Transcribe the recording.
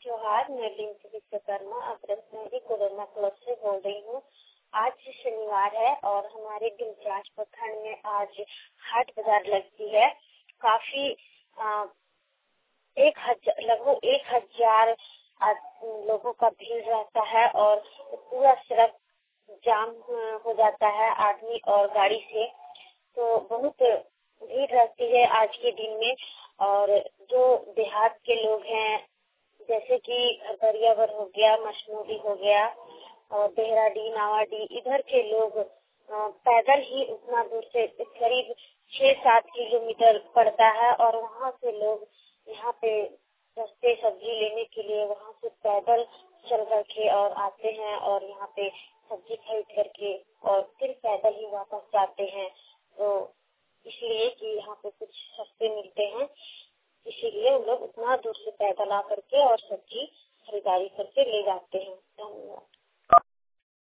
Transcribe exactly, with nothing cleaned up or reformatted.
जोहार, मैं Dimpi Vishwakarma Agrasen corona club से बोल रही हूँ। आज शनिवार है और हमारे डिमचांच प्रखंड में आज हाट बाजार लगती है। काफी आ, एक हजार लगभग एक हजार लोगों का भीड़ रहता है और पूरा सड़क जाम हो जाता है आदमी और गाड़ी से। तो बहुत भीड़ रहती है आज के दिन में। और जो देहात के लोग हैं जैसे कि दरियावर हो गया, मशमूली हो गया और देहराडी, नावाडी, इधर के लोग पैदल ही उतना दूर से करीब छह सात किलोमीटर पड़ता है और वहाँ से लोग यहाँ पे सस्ते सब्जी लेने के लिए वहाँ से पैदल चल करके और आते हैं और यहाँ पे सब्जी खरीद करके और फिर पैदल ही वापस जाते हैं। तो इसलिए कि यहाँ पे कुछ सस्ते मिलते हैं, इसीलिए लोग उतना दूर से पैदल आ करके और सब्जी खरीदारी करके ले जाते हैं।